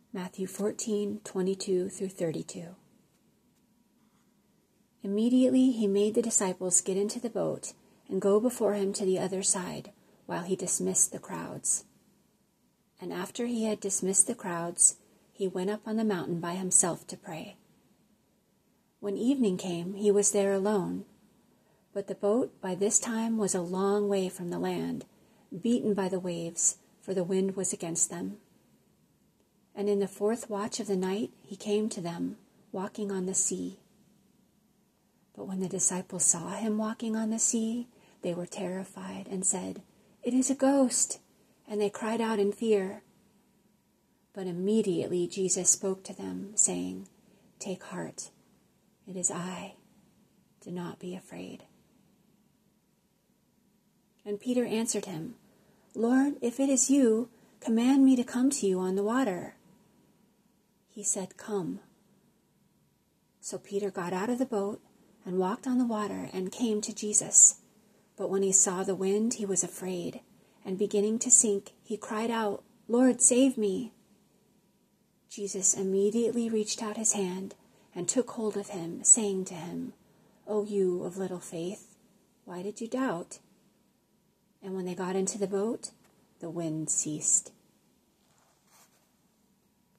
Matthew 14:22 through 32. Immediately he made the disciples get into the boat and go before him to the other side, while he dismissed the crowds. And after he had dismissed the crowds, he went up on the mountain by himself to pray. When evening came, he was there alone. But the boat by this time was a long way from the land, beaten by the waves, for the wind was against them. And in the fourth watch of the night he came to them, walking on the sea. But when the disciples saw him walking on the sea, they were terrified and said, "It is a ghost!" And they cried out in fear. But immediately Jesus spoke to them, saying, "Take heart, it is I. Do not be afraid." And Peter answered him, "Lord, if it is you, command me to come to you on the water." He said, "Come." So Peter got out of the boat and walked on the water and came to Jesus. But when he saw the wind, he was afraid, and beginning to sink, he cried out, "Lord, save me." Jesus immediately reached out his hand and took hold of him, saying to him, "O you of little faith, why did you doubt?" And when they got into the boat, the wind ceased.